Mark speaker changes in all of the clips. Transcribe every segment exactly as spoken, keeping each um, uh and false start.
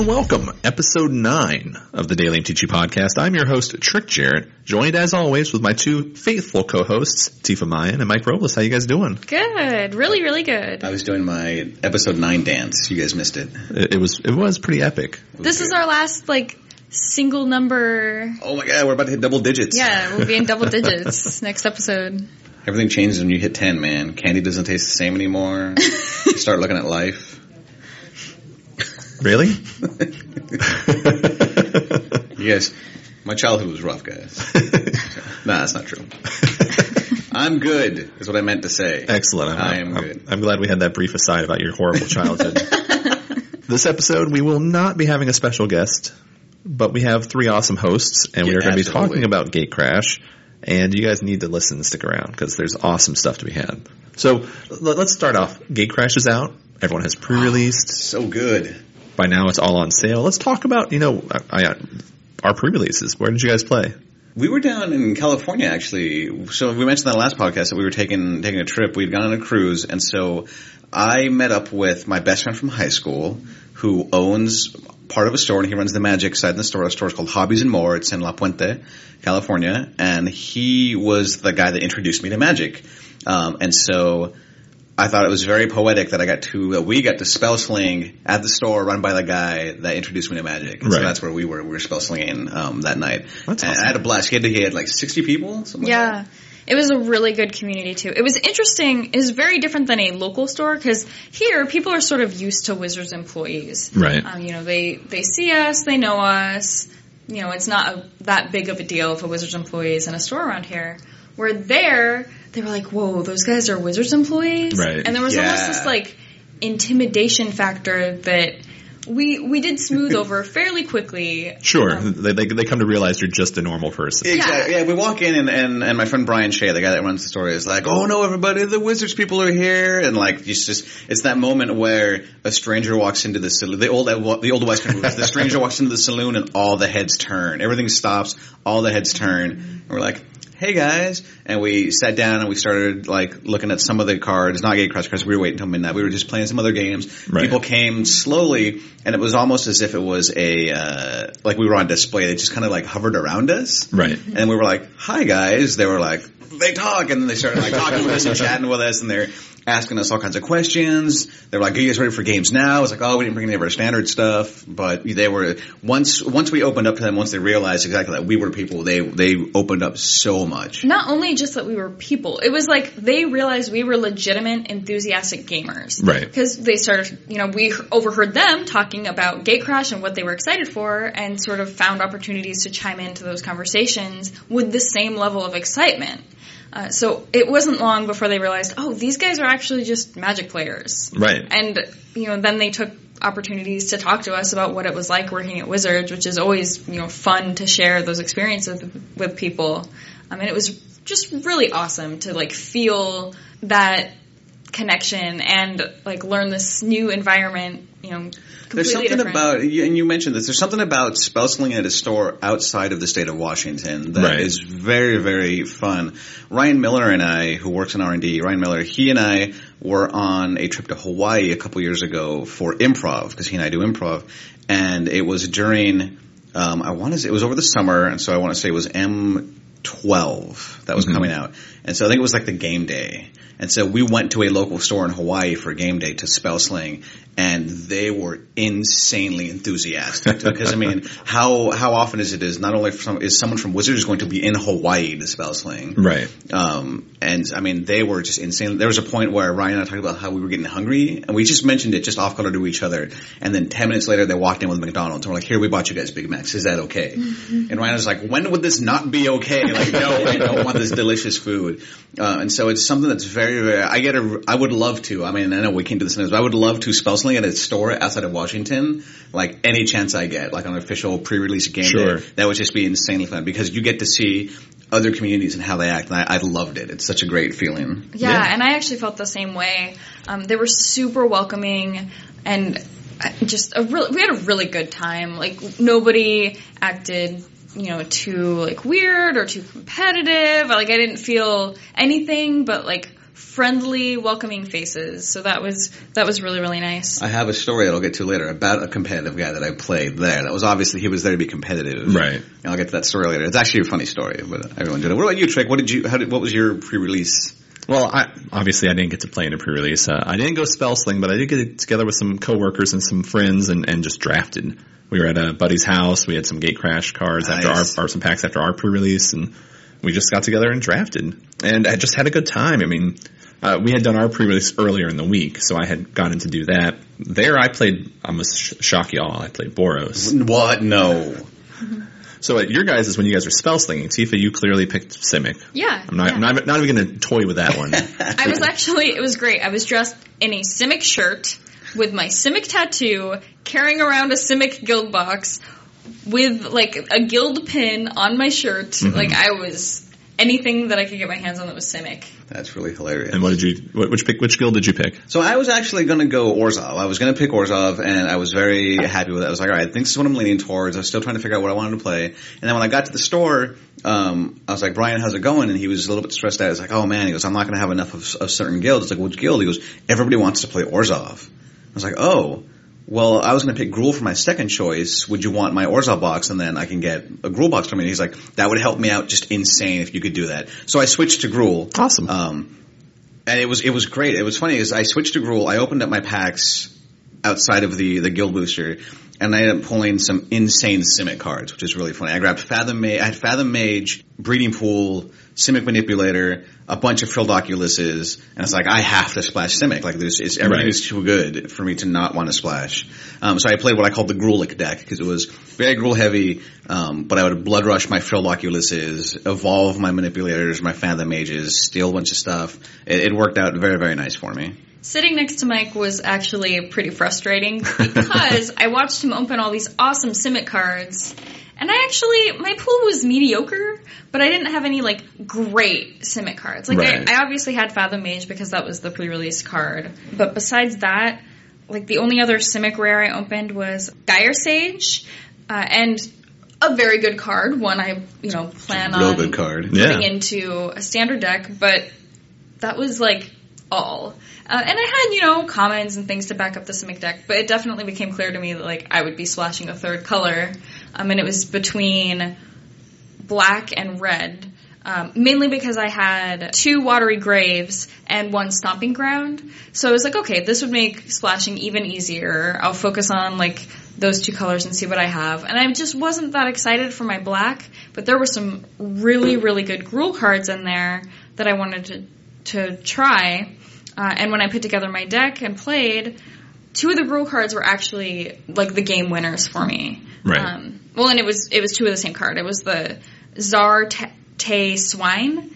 Speaker 1: and welcome. Episode nine of the Daily M T G Podcast. I'm your host, Trick Jarrett, joined as always with my two faithful co-hosts, Tifa Mayan and Mike Robles. How you guys doing?
Speaker 2: Good. Really, really good.
Speaker 3: I was doing my episode nine dance. You guys missed it.
Speaker 1: It, it was it was pretty epic.
Speaker 2: Was this
Speaker 3: good.
Speaker 2: is our last, like, single number.
Speaker 3: Oh my god, we're about to hit double digits.
Speaker 2: Yeah, we'll be in double digits next episode.
Speaker 3: Everything changes when you hit ten, man. Candy doesn't taste the same anymore. You start looking at life.
Speaker 1: Really?
Speaker 3: You guys, my childhood was rough, guys. Nah, that's not true. I'm good, is what I meant to say.
Speaker 1: Excellent. I'm,
Speaker 3: I am
Speaker 1: I'm,
Speaker 3: good.
Speaker 1: I'm glad we had that brief aside about your horrible childhood. This episode, we will not be having a special guest, but we have three awesome hosts, and we
Speaker 3: Yeah,
Speaker 1: are going to be
Speaker 3: absolutely.
Speaker 1: talking about Gatecrash, and you guys need to listen and stick around, because there's awesome stuff to be had. So, l- let's start off. Gatecrash is out. Everyone has pre-released.
Speaker 3: So good.
Speaker 1: By now, it's all on sale. Let's talk about, you know, I, I, our pre-releases. Where did you guys play?
Speaker 3: We were down in California, actually. So we mentioned in the last podcast that we were taking taking a trip. We'd gone on a cruise, and so I met up with my best friend from high school who owns part of a store, and he runs the magic side of the store. The store is called Hobbies and More. It's in La Puente, California, and he was the guy that introduced me to magic. Um, and so I thought it was very poetic that I got to, uh, we got to spell sling at the store run by the guy that introduced me to magic. And
Speaker 1: Right.
Speaker 3: So that's where we were. We were spell slinging, um, that night.
Speaker 1: That's
Speaker 3: and
Speaker 1: awesome.
Speaker 3: I had a blast. He had, he had like sixty people, something like
Speaker 2: Yeah.
Speaker 3: that.
Speaker 2: It was a really good community, too. It was interesting. It was very different than a local store, because here, people are sort of used to Wizards employees.
Speaker 1: Right.
Speaker 2: Um, you know, they, they see us, they know us. You know, it's not a, that big of a deal if a Wizards employee is in a store around here. Where there, they were like, whoa, those guys are Wizards employees?
Speaker 1: Right.
Speaker 2: And there was
Speaker 3: Yeah.
Speaker 2: almost this, like, intimidation factor that we we did smooth over fairly quickly.
Speaker 1: Sure.
Speaker 2: Um,
Speaker 1: they, they they come to realize you're just a normal person.
Speaker 3: Exactly. Yeah, we walk in and, and, and my friend Brian Shea, the guy that runs the store, is like, "Oh no, everybody, the Wizards people are here!" And like, it's just it's that moment where a stranger walks into the saloon. The old the old Western movies. The stranger walks into the saloon and all the heads turn. Everything stops. All the heads turn. And we're like, "Hey guys!" And we sat down and we started like looking at some of the cards, not Gatecrash cards. We were waiting until midnight. We were just playing some other games.
Speaker 1: Right.
Speaker 3: People came slowly, and it was almost as if it was a uh, like we were on display. They just kind of like hovered around us.
Speaker 1: Right.
Speaker 3: And we were like, "Hi guys." They were like, they talk, and then they started like talking with us and chatting with us, and they're asking us all kinds of questions. They were like, "Are you guys ready for games now?" I was like, "Oh, we didn't bring any of our standard stuff," but they were once once we opened up to them, once they realized exactly that we were people, they they opened up so much.
Speaker 2: Not only just that we were people, it was like they realized we were legitimate, enthusiastic gamers.
Speaker 1: Right.
Speaker 2: Because they started, you know, we overheard them talking about Gatecrash and what they were excited for, and sort of found opportunities to chime into those conversations with the same level of excitement. Uh, so it wasn't long before they realized, oh, these guys are actually just Magic players.
Speaker 1: Right.
Speaker 2: And, you know, then they took opportunities to talk to us about what it was like working at Wizards, which is always, you know, fun to share those experiences with, with people. I mean, it was just really awesome to, like, feel that connection and, like, learn this new environment, you know, completely
Speaker 3: There's something
Speaker 2: different.
Speaker 3: about, and you mentioned this, there's something about spell slinging at a store outside of the state of Washington that
Speaker 1: Right.
Speaker 3: is very, very fun. Ryan Miller and I, who works in R and D, Ryan Miller, he and I were on a trip to Hawaii a couple years ago for improv, because he and I do improv, and it was during, um, I want to say, it was over the summer, and so I want to say it was M twelve that was
Speaker 1: Mhm.
Speaker 3: coming out. And so I think it was like the game day. And so we went to a local store in Hawaii for game day to spell sling, and they were insanely enthusiastic. Because I mean, how how often is it is not only for some, is someone from Wizards going to be in Hawaii to spell sling?
Speaker 1: Right.
Speaker 3: Um, and I mean, they were just insane. There was a point where Ryan and I talked about how we were getting hungry, and we just mentioned it just off color to each other. And then ten minutes later, they walked in with McDonald's, and we're like, "Here, we bought you guys Big Macs. Is that okay?" Mm-hmm. And Ryan was like, "When would this not be okay? Like, no, I don't want this delicious food." Uh, and so it's something that's very, very. I get a. I would love to. I mean, I know we can't do this, but I would love to spell sling at a store outside of Washington, like any chance I get, like on an official pre-release game
Speaker 1: Sure.
Speaker 3: day. That would just be insanely fun because you get to see other communities and how they act, and I, I loved it. It's such a great feeling.
Speaker 2: Yeah,
Speaker 1: Yeah.
Speaker 2: and I actually felt the same way. Um, they were super welcoming, and just a real, we had a really good time. Like, nobody acted, you know, too, like, weird or too competitive. Like, I didn't feel anything but, like, friendly, welcoming faces. So that was that was really, really nice.
Speaker 3: I have a story that I'll get to later about a competitive guy that I played there. That was obviously, he was there to be competitive.
Speaker 1: Right.
Speaker 3: And I'll get to that story later. It's actually a funny story, but everyone did it. What about you, Trick? What did you, how did, what was your pre-release?
Speaker 1: Well, I, obviously I didn't get to play in a pre-release. Uh, I didn't go spell sling, but I did get together with some coworkers and some friends and, and just drafted. We were at a buddy's house. We had some Gate Crash cards
Speaker 3: Nice.
Speaker 1: after our, or some packs after our pre-release, and we just got together and drafted. And I just had a good time. I mean, uh, we had done our pre-release earlier in the week, so I had gotten to do that. There I played, I must sh- shock y'all, I played Boros.
Speaker 3: What? No.
Speaker 1: So at your guys is when you guys are spell slinging. Tifa, you clearly picked Simic.
Speaker 2: Yeah.
Speaker 1: I'm not,
Speaker 2: yeah.
Speaker 1: I'm not, not even going to toy with that one.
Speaker 2: I was actually, it was great. I was dressed in a Simic shirt with my Simic tattoo, carrying around a Simic guild box with like a guild pin on my shirt. Mm-hmm. Like I was anything that I could get my hands on that was Simic.
Speaker 3: That's really hilarious.
Speaker 1: And what did you, which pick, which guild did you pick?
Speaker 3: So I was actually going to go Orzhov. I was going to pick Orzhov, and I was very happy with it. I was like, all right, I think this is what I'm leaning towards. I was still trying to figure out what I wanted to play. And then when I got to the store, um, I was like, Brian, how's it going? And he was a little bit stressed out. I was like, oh man, he goes, I'm not going to have enough of, of certain guilds. It's like, which guild? He goes, everybody wants to play Orzhov. I was like, oh. Well, I was going to pick Gruul for my second choice. Would you want my Orzhov box, and then I can get a Gruul box from me? And he's like, that would help me out just insane if you could do that. So I switched to Gruul.
Speaker 1: Awesome.
Speaker 3: Um, and it was it was great. It was funny is I switched to Gruul. I opened up my packs outside of the the guild booster, and I ended up pulling some insane Simic cards, which is really funny. I grabbed Fathom Mage, I had Fathom Mage, Breeding Pool, Simic Manipulator, a bunch of Frilled Oculuses, and it's like, I have to splash Simic. Like, this is, everything
Speaker 1: Right.
Speaker 3: is too good for me to not want to splash. Um, so I played what I called the Gruulic deck, because it was very Gruul heavy, um, but I would Blood Rush my Frilled Oculuses, evolve my Manipulators, my Fathom Mages, steal a bunch of stuff. It, it worked out very, very nice for me.
Speaker 2: Sitting next to Mike was actually pretty frustrating because I watched him open all these awesome Simic cards, and I actually, my pool was mediocre, but I didn't have any, like, great Simic cards. Like,
Speaker 1: Right.
Speaker 2: I, I obviously had Fathom Mage because that was the pre-release card, but besides that, like, the only other Simic rare I opened was Dire Sage, uh, and a very good card, one I, you know, plan
Speaker 3: Real
Speaker 2: on
Speaker 3: good card.
Speaker 2: putting
Speaker 1: Yeah.
Speaker 2: into a standard deck, but that was, like, all. Uh, and I had, you know, commons and things to back up the Simic deck, but it definitely became clear to me that, like, I would be splashing a third color, um, and it was between black and red, um, mainly because I had two Watery Graves and one Stomping Ground, so I was like, okay, this would make splashing even easier. I'll focus on, like, those two colors and see what I have, and I just wasn't that excited for my black, but there were some really, really good Gruul cards in there that I wanted to, to try. Uh, and when I put together my deck and played, two of the Gruul cards were actually like the game winners for me.
Speaker 1: Right.
Speaker 2: Um, well, and it was it was two of the same card. It was the Zar Tay Swine.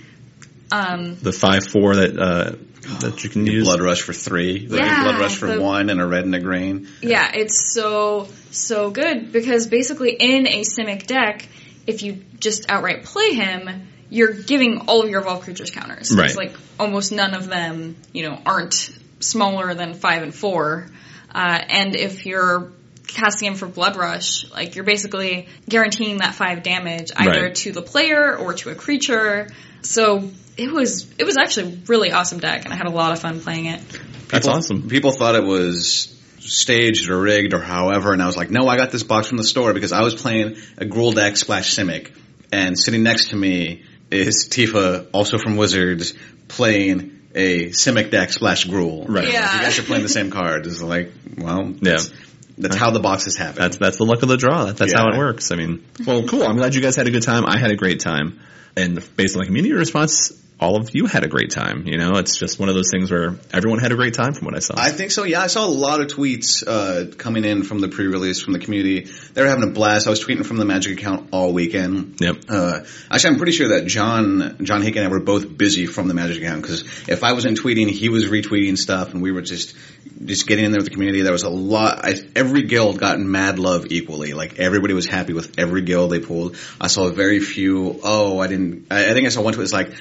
Speaker 2: Um,
Speaker 1: The five four that uh, that you can use.
Speaker 3: Blood Rush for three, the
Speaker 2: Yeah,
Speaker 3: Blood Rush for
Speaker 2: the-
Speaker 3: one, and a red and a green.
Speaker 2: yeah, it's so so good because basically in a Simic deck, if you just outright play him, you're giving all of your evolved creatures counters.
Speaker 1: Right.
Speaker 2: It's like almost none of them, you know, aren't smaller than five and four. Uh, and if you're casting him for Blood Rush, like you're basically guaranteeing that five damage either
Speaker 1: Right.
Speaker 2: to the player or to a creature. So it was it was actually a really awesome deck, and I had a lot of fun playing it.
Speaker 1: That's
Speaker 3: People-
Speaker 1: awesome.
Speaker 3: People thought it was staged or rigged or however, and I was like, no, I got this box from the store because I was playing a Gruul deck splash Simic, and sitting next to me is Tifa, also from Wizards, playing a Simic deck slash Gruul.
Speaker 1: Right.
Speaker 2: Yeah.
Speaker 3: You guys are playing the same card. It's like, well,
Speaker 1: Yeah.
Speaker 3: that's, that's how the boxes happen.
Speaker 1: That's that's the luck of the draw. That, that's
Speaker 3: Yeah.
Speaker 1: how it works. I mean, well, cool. I'm glad you guys had a good time. I had a great time. And based on the community response, all of you had a great time. You know, it's just one of those things where everyone had a great time from what I saw.
Speaker 3: I think so, yeah. I saw a lot of tweets uh, coming in from the pre-release, from the community. They were having a blast. I was tweeting from the Magic account all weekend.
Speaker 1: Yep.
Speaker 3: Uh, actually, I'm pretty sure that John John Hick and I were both busy from the Magic account, because if I wasn't tweeting, he was retweeting stuff, and we were just just getting in there with the community. There was a lot. I, every guild got mad love equally. Like, everybody was happy with every guild they pulled. I saw very few, oh, I didn't, I, I think I saw one tweet that's like, I went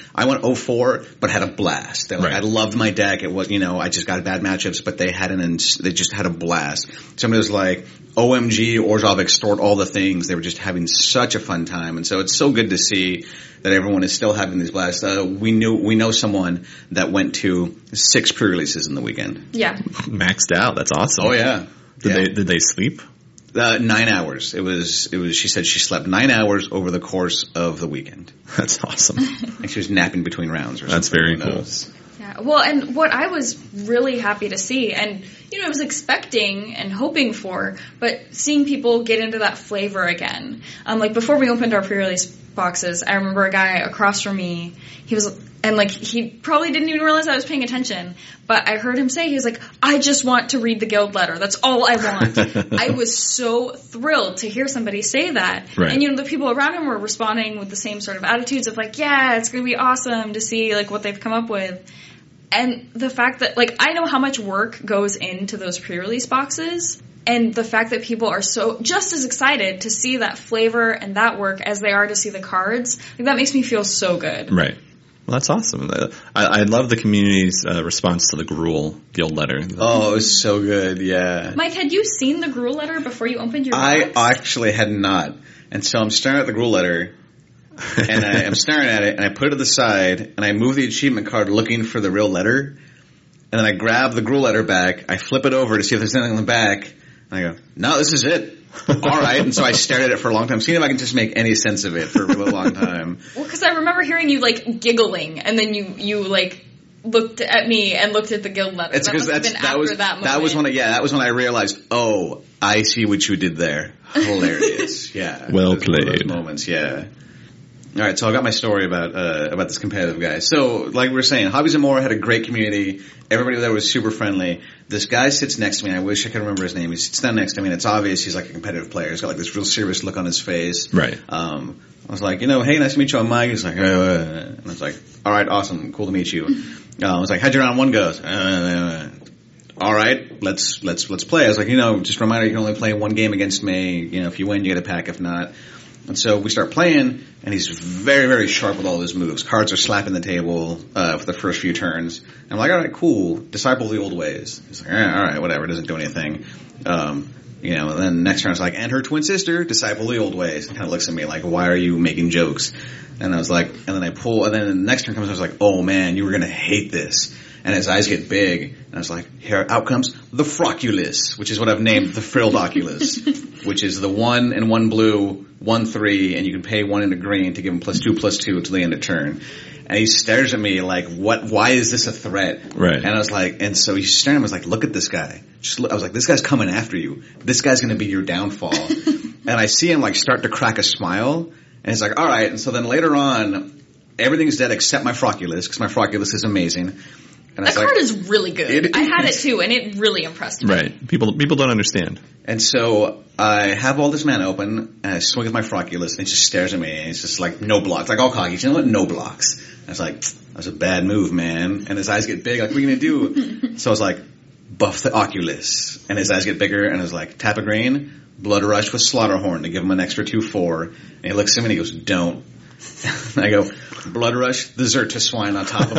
Speaker 3: oh four, but had a blast. Like,
Speaker 1: right.
Speaker 3: I loved my deck. It was, you know, I just got bad matchups, but they had an, ins- they just had a blast. Somebody was like, O M G, Orzhov extort all the things. They were just having such a fun time. And so it's so good to see that everyone is still having these blasts. Uh, we knew, we know someone that went to six pre-releases in the weekend.
Speaker 2: Yeah.
Speaker 1: Maxed out. That's awesome.
Speaker 3: Oh yeah.
Speaker 1: Did
Speaker 3: yeah.
Speaker 1: they, did they sleep?
Speaker 3: Uh, nine hours. It was, it was, she said she slept nine hours over the course of the weekend.
Speaker 1: That's awesome.
Speaker 3: And she was napping between rounds or something.
Speaker 1: That's very
Speaker 3: Who
Speaker 1: cool.
Speaker 3: knows?
Speaker 2: Yeah. Well, and what I was really happy to see, and, you know, I was expecting and hoping for, but seeing people get into that flavor again. Um, like before we opened our pre-release boxes, I remember a guy across from me, he was, and like, he probably didn't even realize I was paying attention, but I heard him say, he was like, I just want to read the guild letter. That's all I want. I was so thrilled to hear somebody say that.
Speaker 1: Right.
Speaker 2: And, you know, the people around him were responding with the same sort of attitudes of like, yeah, it's going to be awesome to see like what they've come up with. And the fact that, like, I know how much work goes into those pre-release boxes, and the fact that people are so just as excited to see that flavor and that work as they are to see the cards, like, that makes me feel so good.
Speaker 1: Right. Well, that's awesome. I, I love the community's uh, response to the Gruul guild letter.
Speaker 3: Oh, it was so good, yeah.
Speaker 2: Mike, had you seen the Gruul letter before you opened your
Speaker 3: I
Speaker 2: box?
Speaker 3: actually had not. And so I'm staring at the Gruul letter, and I, I'm staring at it, and I put it to the side, and I move the achievement card looking for the real letter, and then I grab the Gruul letter back, I flip it over to see if there's anything on the back, and I go, no, this is it. All right. And so I stared at it for a long time, seeing if I can just make any sense of it for a really long time.
Speaker 2: Well, because I remember hearing you, like, giggling, and then you, you like, looked at me and looked at the guild letter.
Speaker 3: It's because
Speaker 2: that
Speaker 3: that's,
Speaker 2: been
Speaker 3: that
Speaker 2: after
Speaker 3: was,
Speaker 2: that moment.
Speaker 3: that was when I, yeah, that was when I realized, oh, I see what you did there. Hilarious. Yeah.
Speaker 1: Well
Speaker 3: Those-
Speaker 1: played.
Speaker 3: Those moments, yeah. All right, so I got my story about uh, about this competitive guy. So, like we were saying, Hobbies and More had a great community. Everybody there was super friendly. This guy sits next to me. I wish I could remember his name. He sits down next to me, and it's obvious he's like a competitive player. He's got like this real serious look on his face.
Speaker 1: Right.
Speaker 3: Um, I was like, you know, hey, nice to meet you. I'm Mike. He's like, uh, and I was like, all right, awesome, cool to meet you. Uh, I was like, how'd your round one go? Uh, all right, let's let's let's play. I was like, you know, just a reminder, you can only play one game against me. You know, if you win, you get a pack. If not. And so we start playing, and he's very, very sharp with all his moves. Cards are slapping the table uh, for the first few turns. And I'm like, all right, cool. Disciple the old ways. He's like, all right, all right, whatever. It doesn't do anything. Um, you know, and then next turn I was like, and her twin sister, disciple the old ways. And kind of looks at me like, why are you making jokes? And I was like, and then I pull, and then the next turn comes, I was like, oh man, you were going to hate this. And his eyes get big, and I was like, here, out comes the Froculus, which is what I've named the Frilled Oculus, which is the one and one blue, one three, and you can pay one into green to give him plus two, plus two until the end of turn. And he stares at me like, what, why is this a threat?
Speaker 1: Right.
Speaker 3: And I was like, and so he's staring at me, I was like, look at this guy. Just look, I was like, this guy's coming after you. This guy's gonna be your downfall. And I see him like start to crack a smile, and he's like, alright, and so then later on, everything's dead except my Froculus, because my Froculus is amazing. And
Speaker 2: that
Speaker 3: I was
Speaker 2: card
Speaker 3: like,
Speaker 2: is really good.
Speaker 3: It
Speaker 2: I had it
Speaker 3: is.
Speaker 2: too, and it really impressed me.
Speaker 1: Right. People people don't understand.
Speaker 3: And so I have all this mana open, and I swing with my Froculus, and he just stares at me, and he's just like, no blocks. Like all cocky, you know what? No blocks. I was like, that was a bad move, man. And his eyes get big, like, what are you going to do? So I was like, buff the Oculus. And his eyes get bigger, and I was like, tap a green, Blood Rush with Slaughterhorn to give him an extra two four. And he looks at me and he goes, don't. And I go, Blood Rush, the Zerta Swine on top of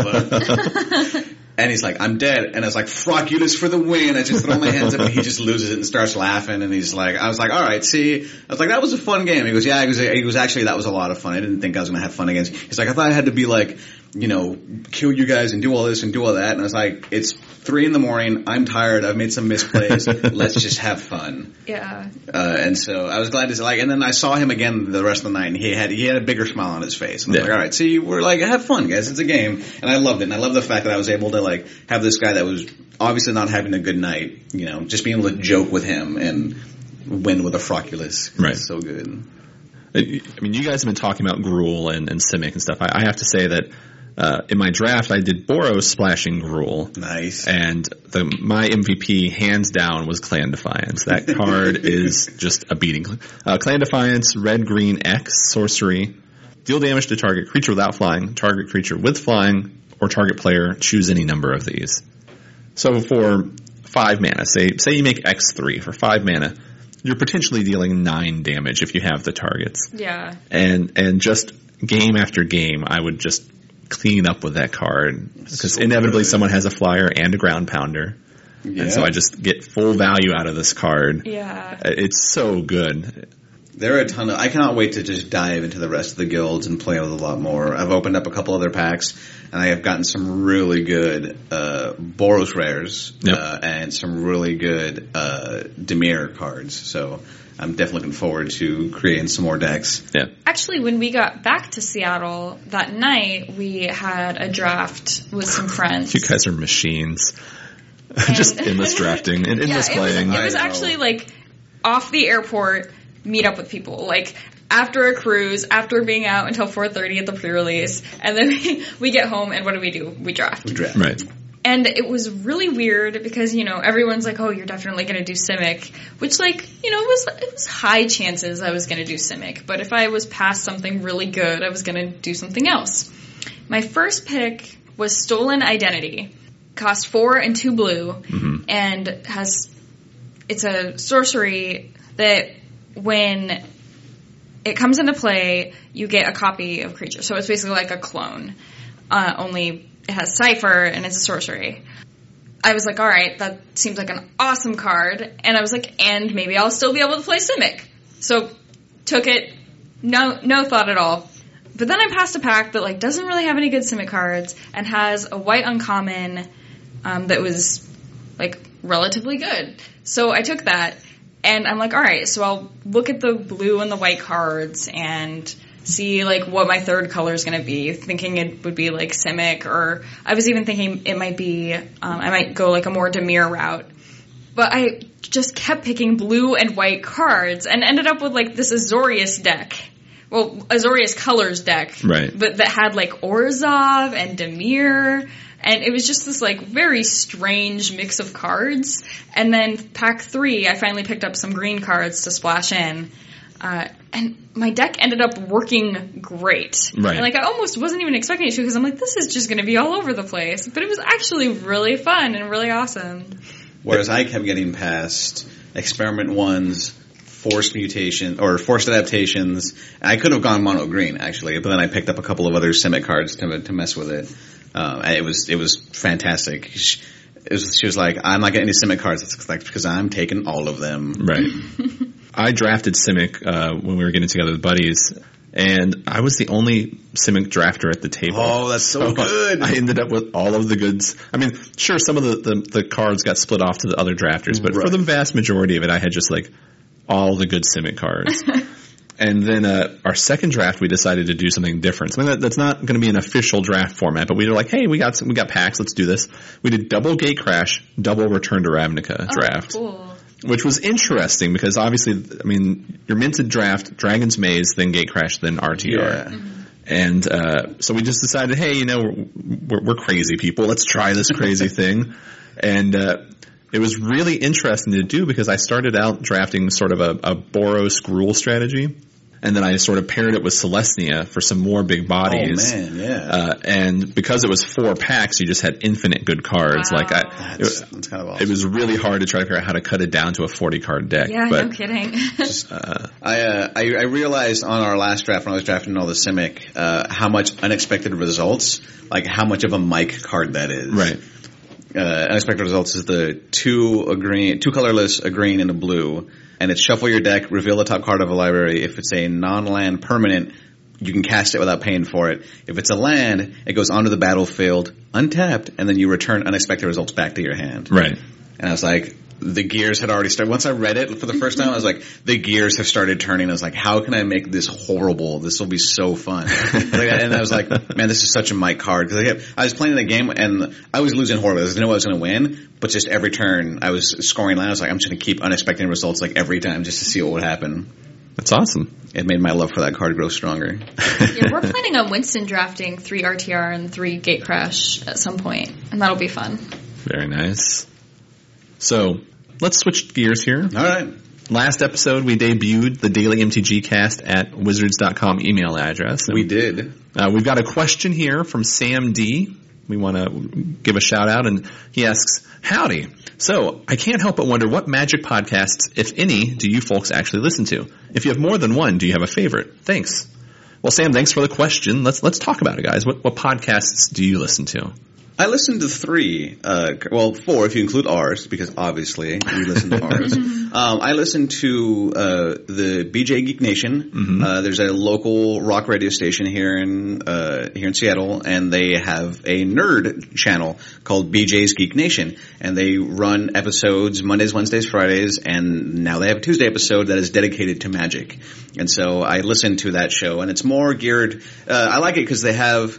Speaker 3: a... And he's like, I'm dead. And I was like, Froculus for the win. I just throw my hands up and he just loses it and starts laughing. And he's like, I was like, all right, see. I was like, that was a fun game. He goes, yeah, he goes, he goes actually, that was a lot of fun. I didn't think I was going to have fun against. He's like, I thought I had to be like, you know, kill you guys and do all this and do all that. And I was like, it's three in the morning. I'm tired. I've made some misplays. Let's just have fun.
Speaker 2: Yeah.
Speaker 3: Uh, and so I was glad to see, like, and then I saw him again the rest of the night, and he had he had a bigger smile on his face. And I was
Speaker 1: Yeah.
Speaker 3: like, all right, see, we're like, have fun, guys. It's a game, and I loved it. And I love the fact that I was able to like have this guy that was obviously not having a good night, you know, just being able to joke with him and win with a Froculus.
Speaker 1: Right.
Speaker 3: It's so good.
Speaker 1: I mean, you guys have been talking about Gruul and, and Simic and stuff. I, I have to say that uh, in my draft, I did Boros splashing Gruul.
Speaker 3: Nice.
Speaker 1: And the my M V P, hands down, was Clan Defiance. That card is just a beating. Uh, Clan Defiance, red, green, X, sorcery. Deal damage to target creature without flying, target creature with flying, or target player. Choose any number of these. So for five mana, say say you make X three for five mana, you're potentially dealing nine damage if you have the targets.
Speaker 2: Yeah.
Speaker 1: And and just game after game, I would just clean up with that card because
Speaker 3: So
Speaker 1: inevitably
Speaker 3: good.
Speaker 1: someone has a flyer and a ground pounder.
Speaker 3: Yeah.
Speaker 1: And so I just get full value out of this card.
Speaker 2: Yeah.
Speaker 1: It's so good.
Speaker 3: There are a ton of. I cannot wait to just dive into the rest of the guilds and play with a lot more. I've opened up a couple other packs, and I have gotten some really good uh, Boros rares
Speaker 1: Yep.
Speaker 3: uh, and some really good uh, Dimir cards. So I'm definitely looking forward to creating some more decks.
Speaker 1: Yeah.
Speaker 2: Actually, when we got back to Seattle that night, we had a draft with some friends.
Speaker 1: You guys are machines. Just endless drafting and endless
Speaker 2: yeah, it
Speaker 1: playing.
Speaker 2: Was, it was
Speaker 3: I know.
Speaker 2: actually like off the airport, meet up with people. Like after a cruise, after being out until four thirty at the pre-release, and then we, we get home and what do we do? We draft.
Speaker 3: We draft.
Speaker 1: Right.
Speaker 2: And it was really weird because, you know, everyone's like, oh, you're definitely going to do Simic, which, like, you know, it was, it was high chances I was going to do Simic. But if I was past something really good, I was going to do something else. My first pick was Stolen Identity. Cost four and two blue,
Speaker 1: Mm-hmm.
Speaker 2: and has, it's a sorcery that when it comes into play, you get a copy of creature. So it's basically like a clone. Uh, only it has Cypher and it's a sorcery. I was like, alright, that seems like an awesome card. And I was like, and maybe I'll still be able to play Simic. So, took it, no, no thought at all. But then I passed a pack that like doesn't really have any good Simic cards and has a white uncommon um, that was like relatively good. So I took that and I'm like, alright, so I'll look at the blue and the white cards and see like what my third color is going to be, thinking it would be like Simic, or I was even thinking it might be, um, I might go like a more Dimir route. But I just kept picking blue and white cards and ended up with like this Azorius deck. Well, Azorius Colors deck.
Speaker 1: Right.
Speaker 2: But that had like Orzhov and Dimir. And it was just this like very strange mix of cards. And then pack three, I finally picked up some green cards to splash in. Uh, and my deck ended up working great.
Speaker 1: Right.
Speaker 2: And like I almost wasn't even expecting it to because I'm like, this is just going to be all over the place. But it was actually really fun and really awesome.
Speaker 3: Whereas I kept getting past Experiment Ones, Forced Mutation, or Forced Adaptations. I could have gone mono green, actually, but then I picked up a couple of other Simic cards to, to mess with it. Um, and it was, it was fantastic. She, it was, she was like, I'm not getting any Simic cards. It's like, because I'm taking all of them.
Speaker 1: Right. I drafted Simic uh, when we were getting together with buddies, and I was the only Simic drafter at the table.
Speaker 3: Oh, that's so good.
Speaker 1: I ended up with all of the goods. I mean, sure, some of the, the, the cards got split off to the other drafters, but
Speaker 3: Right.
Speaker 1: for the vast majority of it, I had just like all the good Simic cards. And then uh, our second draft, we decided to do something different. I mean, that, that's not going to be an official draft format, but we were like, hey, we got some, we got packs, let's do this. We did double Gatecrash, double Return to Ravnica draft.
Speaker 2: Oh, cool.
Speaker 1: Which was interesting because obviously, I mean, your minted draft, Dragon's Maze, then Gatecrash, then R T R.
Speaker 3: Yeah.
Speaker 2: Mm-hmm.
Speaker 1: And uh, so we just decided, hey, you know, we're, we're crazy people. Let's try this crazy thing. And uh, it was really interesting to do because I started out drafting sort of a, a Boros Gruul strategy. And then I sort of paired it with Celestia for some more big bodies.
Speaker 3: Oh, man, yeah.
Speaker 1: Uh, and because it was four packs, you just had infinite good cards.
Speaker 2: Wow.
Speaker 1: Like I,
Speaker 3: That's,
Speaker 1: it,
Speaker 3: that's kind of awesome.
Speaker 1: it was really hard to try to figure out how to cut it down to a forty card deck.
Speaker 2: Yeah,
Speaker 1: but
Speaker 2: no kidding.
Speaker 1: uh,
Speaker 3: I, uh, I I realized on our last draft when I was drafting all the Simic uh, how much unexpected results, like how much of a Mike card that is.
Speaker 1: right.
Speaker 3: Uh, unexpected results is the two a green, two colorless, a green and a blue, and it's shuffle your deck, reveal the top card of a library. If it's a non-land permanent, you can cast it without paying for it. If it's a land, it goes onto the battlefield untapped, and then you return unexpected results back to your hand.
Speaker 1: Right.
Speaker 3: And I was like, the gears had already started. Once I read it for the first time, I was like, the gears have started turning. I was like, how can I make this horrible? This will be so fun. And I was like, man, this is such a Mike card. Because I, kept- I was playing the game and I was losing horribly. I didn't know I was going to win, but just every turn I was scoring loud. I was like, I'm just going to keep unexpected results like every time just to see what would happen.
Speaker 1: That's awesome.
Speaker 3: It made my love for that card grow stronger.
Speaker 2: Yeah, we're planning on Winston drafting three R T R and three Gatecrash at some point, and that'll be fun.
Speaker 1: Very nice. So let's switch gears here.
Speaker 3: All right.
Speaker 1: Last episode, we debuted the Daily M T G Cast at wizards dot com email address.
Speaker 3: We did.
Speaker 1: Uh, we've got a question here from Sam D. We want to give a shout out, and he asks, howdy. So, I can't help but wonder what Magic podcasts, if any, do you folks actually listen to? If you have more than one, do you have a favorite? Thanks. Well, Sam, thanks for the question. Let's let's talk about it, guys. What what podcasts do you listen to?
Speaker 3: I listen to three, uh, well, four if you include ours, because obviously we listen to ours. um, I listen to uh, the B J Geek Nation. Mm-hmm. Uh, there's a local rock radio station here in uh, here in Seattle, and they have a nerd channel called B J's Geek Nation, and they run episodes Mondays, Wednesdays, Fridays, and now they have a Tuesday episode that is dedicated to Magic. And so I listen to that show, and it's more geared. Uh, I like it because they have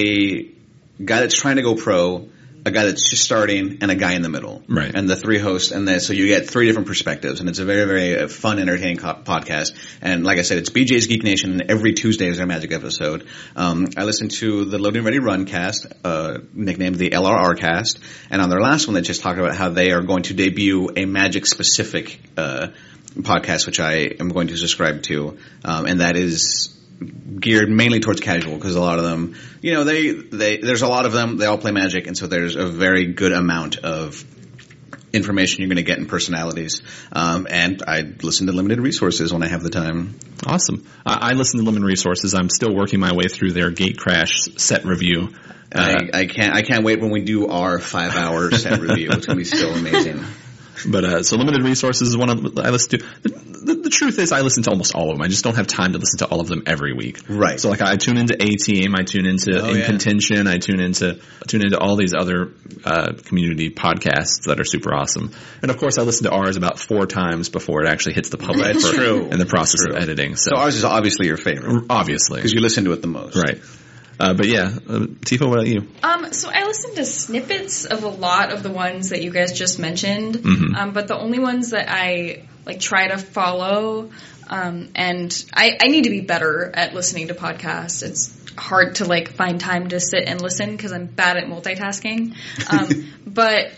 Speaker 3: a guy that's trying to go pro, a guy that's just starting, and a guy in the middle.
Speaker 1: Right.
Speaker 3: And the three hosts, and then so you get three different perspectives, and it's a very, very fun, entertaining co- podcast. And like I said, it's B J's Geek Nation, and every Tuesday is their Magic episode. Um, I listen to the Loading Ready Run cast, uh, nicknamed the L R R cast, and on their last one, they just talked about how they are going to debut a Magic-specific uh, podcast, which I am going to subscribe to, um, and that is geared mainly towards casual, because a lot of them, you know, they, they, there's a lot of them, they all play Magic, and so there's a very good amount of information you're going to get in personalities. Um, and I listen to Limited Resources when I have the time.
Speaker 1: Awesome. I, I listen to Limited Resources. I'm still working my way through their Gate Crash set review. Uh,
Speaker 3: I, I can't, I can't wait when we do our five hour set review. It's going to be so amazing.
Speaker 1: But uh, so Limited Resources is one of I listen to. The, the, the truth is, I listen to almost all of them. I just don't have time to listen to all of them every week.
Speaker 3: Right.
Speaker 1: So like I tune into A-Team, I tune into
Speaker 3: oh,
Speaker 1: In
Speaker 3: yeah.
Speaker 1: Contention, I tune into I tune into all these other uh, community podcasts that are super awesome. And of course, I listen to ours about four times before it actually hits the public.
Speaker 3: That's
Speaker 1: for,
Speaker 3: true.
Speaker 1: In the process
Speaker 3: True.
Speaker 1: of editing. So.
Speaker 3: so ours is obviously your favorite,
Speaker 1: obviously,
Speaker 3: because you listen to it the most.
Speaker 1: Right. Uh, but yeah, uh, Tifa, what about you?
Speaker 2: Um, so I listened to snippets of a lot of the ones that you guys just mentioned,
Speaker 1: Mm-hmm.
Speaker 2: um, but the only ones that I like try to follow, um, and I, I need to be better at listening to podcasts. It's hard to like find time to sit and listen because I'm bad at multitasking. Um, but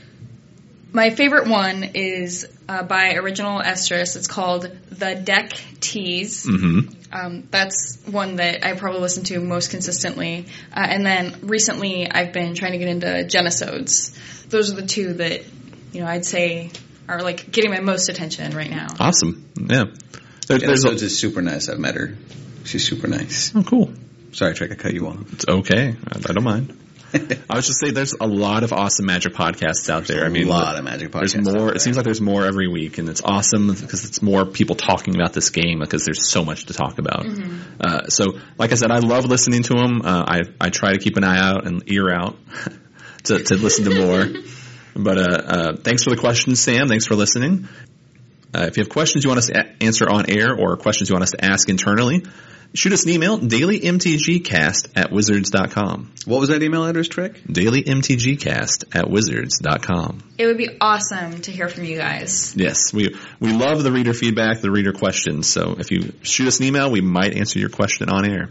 Speaker 2: my favorite one is uh, by Original Estrus. It's called The Deck Tease.
Speaker 1: Mm-hmm.
Speaker 2: Um, that's one that I probably listen to most consistently. Uh, and then recently I've been trying to get into Genosodes. Those are the two that, you know, I'd say are like getting my most attention right now.
Speaker 1: Awesome. Yeah. There,
Speaker 3: Yeah,
Speaker 1: there's
Speaker 3: so
Speaker 1: a,
Speaker 3: it's super nice. I've met her. She's super nice.
Speaker 1: oh, cool.
Speaker 3: Sorry, Trick, I cut you off.
Speaker 1: It's okay. I, I don't mind. I was just saying there's a lot of awesome Magic podcasts out there. I mean,
Speaker 3: a lot of Magic podcasts.
Speaker 1: There's more.
Speaker 3: out
Speaker 1: It seems like there's more every week, and it's awesome because it's more people talking about this game because there's so much to talk about. Mm-hmm. Uh, so, like I said, I love listening to them. Uh, I I try to keep an eye out and ear out to to listen to more. But uh, uh, thanks for the questions, Sam. Thanks for listening. Uh, if you have questions you want us to a- answer on air or questions you want us to ask internally, shoot us an email, dailymtgcast at wizards dot com.
Speaker 3: What was that email address, Trick?
Speaker 1: dailymtgcast at wizards dot com.
Speaker 2: It would be awesome to hear from you guys.
Speaker 1: Yes, we we love the reader feedback, the reader questions. So if you shoot us an email, we might answer your question on air.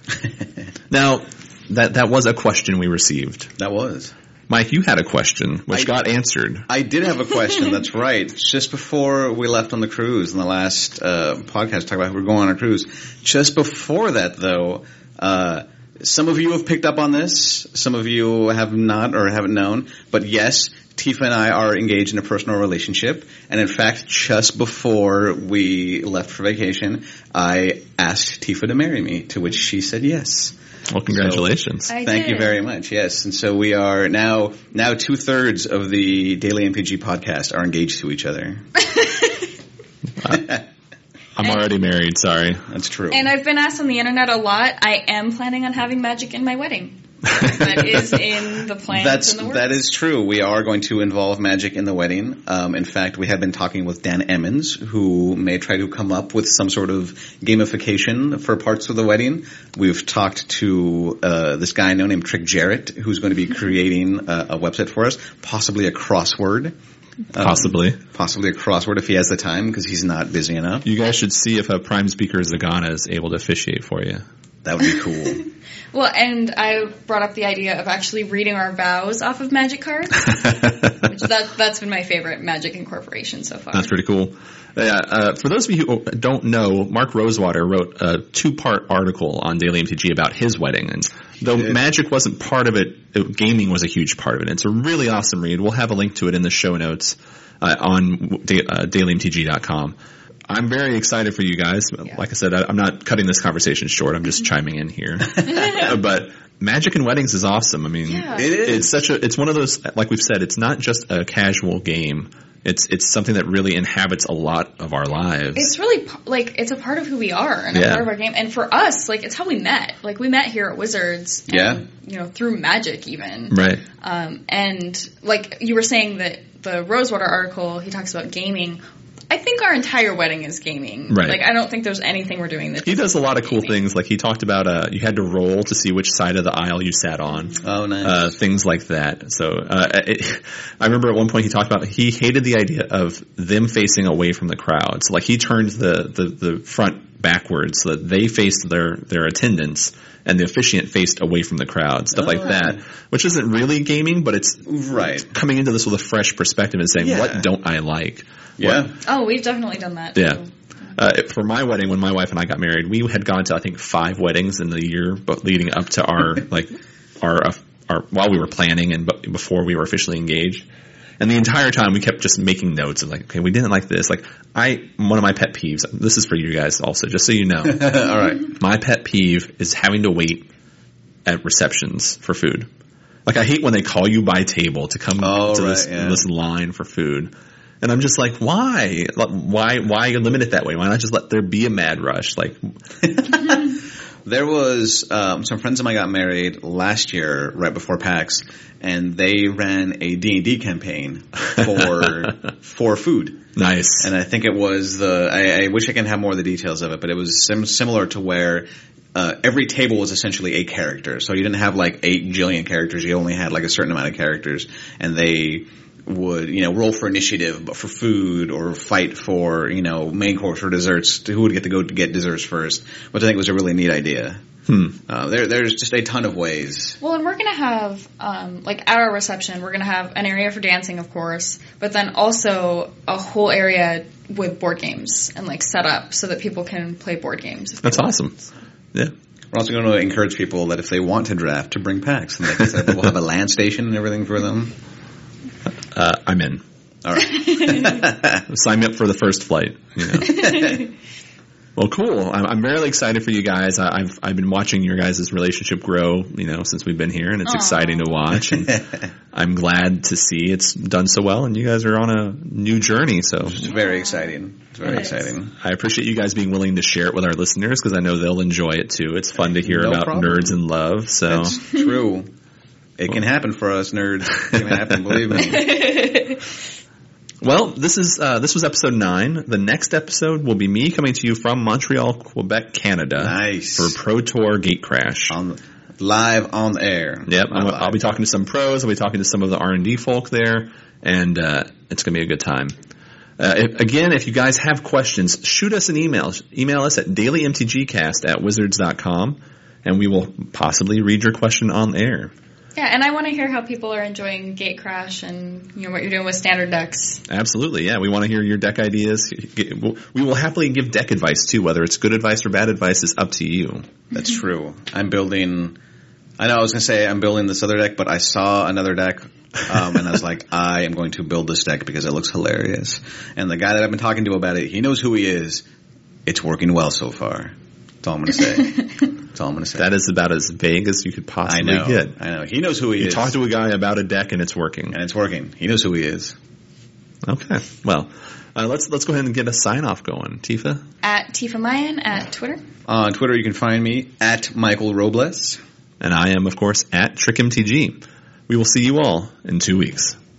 Speaker 1: Now, that that was a question we received.
Speaker 3: That was.
Speaker 1: Mike, you had a question, which
Speaker 3: I,
Speaker 1: got answered.
Speaker 3: I did have a question, that's right. Just before we left on the cruise in the last uh, podcast, talk about how we were going on a cruise. Just before that, though, uh, some of you have picked up on this. Some of you have not or haven't known. But yes, Tifa and I are engaged in a personal relationship. And in fact, just before we left for vacation, I asked Tifa to marry me, to which she said yes.
Speaker 1: Well, congratulations.
Speaker 2: So, I
Speaker 3: Thank
Speaker 2: did.
Speaker 3: you very much. Yes, and so we are now now two thirds of the Daily M T G podcast are engaged to each other.
Speaker 1: I, I'm already married. Sorry.
Speaker 3: That's true.
Speaker 2: And I've been asked on the internet a lot. I am planning on having magic in my wedding. That is in the plans
Speaker 3: That's
Speaker 2: and the works.
Speaker 3: that is true. We are going to involve magic in the wedding. Um, in fact, we have been talking with Dan Emmons, who may try to come up with some sort of gamification for parts of the wedding. We've talked to uh, this guy I know named Trick Jarrett, who's going to be creating a, a website for us, possibly a crossword. Um,
Speaker 1: Possibly.
Speaker 3: Possibly a crossword if he has the time, because he's not busy enough.
Speaker 1: You guys should see if a prime speaker Zagana is able to officiate for you.
Speaker 3: That would be cool.
Speaker 2: Well, and I brought up the idea of actually reading our vows off of magic cards. which that, that's been my favorite magic incorporation so far.
Speaker 1: That's pretty cool. Yeah, uh, for those of you who don't know, Mark Rosewater wrote a two-part article on Daily M T G about his wedding. And though magic wasn't part of it, it, gaming was a huge part of it. It's a really awesome read. We'll have a link to it in the show notes uh, on da- uh, daily m t g dot com. I'm very excited for you guys.
Speaker 2: Yeah.
Speaker 1: Like I said, I, I'm not cutting this conversation short. I'm just chiming in here. But Magic and Weddings is awesome. I mean,
Speaker 2: Yeah.
Speaker 3: It is.
Speaker 1: it's such a, it's one of those, like we've said, it's not just a casual game. It's, it's something that really inhabits a lot of our lives.
Speaker 2: It's really, p- like, it's a part of who we are and a
Speaker 1: Yeah.
Speaker 2: part of our game. And for us, like, it's how we met. Like, we met here at Wizards. And,
Speaker 3: Yeah.
Speaker 2: you know, through Magic even.
Speaker 1: Right.
Speaker 2: Um, and, like, you were saying that the Rosewater article, he talks about gaming. I think our entire wedding is gaming.
Speaker 1: Right.
Speaker 2: Like, I don't think there's anything we're doing that
Speaker 1: He does a lot of cool
Speaker 2: gaming.
Speaker 1: things. Like he talked about, uh, you had to roll to see which side of the aisle you sat on.
Speaker 3: Oh, nice.
Speaker 1: Uh, things like that. So, uh, it, I remember at one point he talked about, he hated the idea of them facing away from the crowd. So like he turned the, the, the front backwards so that they faced their, their attendants and the officiant faced away from the crowd. Stuff
Speaker 3: Oh.
Speaker 1: like that. Which isn't really gaming, but it's
Speaker 3: right.
Speaker 1: coming into this with a fresh perspective and saying,
Speaker 3: Yeah.
Speaker 1: what don't I like?
Speaker 3: Yeah.
Speaker 1: What,
Speaker 2: Oh, we've definitely done that.
Speaker 1: Yeah.
Speaker 2: too.
Speaker 1: Uh, for my wedding, when my wife and I got married, we had gone to, I think, five weddings in the year but leading up to our, like, our, uh, our, while we were planning and b- before we were officially engaged. And the entire time we kept just making notes of like, okay, we didn't like this. Like, I, one of my pet peeves, this is for you guys also, just so you know.
Speaker 3: All right.
Speaker 1: My pet peeve is having to wait at receptions for food. Like, I hate when they call you by table to come
Speaker 3: Oh,
Speaker 1: to
Speaker 3: right,
Speaker 1: this,
Speaker 3: yeah.
Speaker 1: this line for food. And I'm just like, why? Like, Why, why limit it that way? Why not just let there be a mad rush? Like,
Speaker 3: There was um, some friends of mine got married last year, right before PAX, and they ran a D and D campaign for for food.
Speaker 1: nice.
Speaker 3: And I think it was the. I, I wish I can have more of the details of it, but it was sim- similar to where uh, every table was essentially a character. So you didn't have like eight jillion characters. You only had like a certain amount of characters, and they would, you know, roll for initiative, but for food, or fight for, you know, main course or desserts. Who would get to go to get desserts first? Which I think was a really neat idea.
Speaker 1: Hmm.
Speaker 3: Uh, there, there's just a ton of ways.
Speaker 2: Well, and we're going to have, um, like, at our reception, we're going to have an area for dancing, of course, but then also a whole area with board games and, like, set up so that people can play board games. if they
Speaker 1: That's
Speaker 2: want.
Speaker 1: awesome. Yeah.
Speaker 3: We're also going to encourage people that if they want to draft, to bring packs. And like I said, we'll have a land station and everything for them.
Speaker 1: Uh, I'm in.
Speaker 3: All right.
Speaker 1: Sign me up for the first flight. You know. Well, cool. I'm, I'm really excited for you guys. I, I've I've been watching your guys' relationship grow, you know, since we've been here, and it's
Speaker 2: Aw.
Speaker 1: exciting to watch. And I'm glad to see it's done so well, and you guys are on a new journey. So
Speaker 3: It's very exciting. It's very
Speaker 2: It is.
Speaker 3: exciting.
Speaker 1: I appreciate you guys being willing to share it with our listeners because I know they'll enjoy it too. It's fun to hear
Speaker 3: No
Speaker 1: about
Speaker 3: problem.
Speaker 1: nerds and love. So
Speaker 3: That's true. It can happen for us nerds. It can happen, believe me.
Speaker 1: Well, this is uh, this was episode nine. The next episode will be me coming to you from Montreal, Quebec, Canada,
Speaker 3: Nice.
Speaker 1: for Pro Tour Gate Crash.
Speaker 3: On live on air.
Speaker 1: Yep,
Speaker 3: Not
Speaker 1: I'm,
Speaker 3: live.
Speaker 1: I'll be talking to some pros. I'll be talking to some of the R and D folk there, and uh, it's going to be a good time. Uh, if, again, if you guys have questions, shoot us an email. Email us at dailymtgcast at wizards dot com, and we will possibly read your question on air.
Speaker 2: Yeah, and I want to hear how people are enjoying Gate Crash and, you know, what you're doing with standard decks.
Speaker 1: Absolutely, yeah. We want to hear your deck ideas. We will happily give deck advice, too. Whether it's good advice or bad advice is up to you.
Speaker 3: That's true. I'm building. I know I was going to say I'm building this other deck, but I saw another deck, um, and I was like, I am going to build this deck because it looks hilarious. And the guy that I've been talking to about it, he knows who he is. It's working well so far. That's all I'm going to say. That's all I'm going to say.
Speaker 1: That is about as vague as you could
Speaker 3: I
Speaker 1: possibly
Speaker 3: know.
Speaker 1: get.
Speaker 3: I know. He knows who he
Speaker 1: You
Speaker 3: is.
Speaker 1: talk to a guy about a deck and it's working.
Speaker 3: and it's working. He knows who he is.
Speaker 1: Okay, well, uh, let's let's go ahead and get a sign off going, Tifa.
Speaker 2: At Tifa Mayan at Twitter.
Speaker 3: On Twitter, you can find me at Michael Robles.
Speaker 1: And I am, of course, at TrickMTG. We will see you all in two weeks.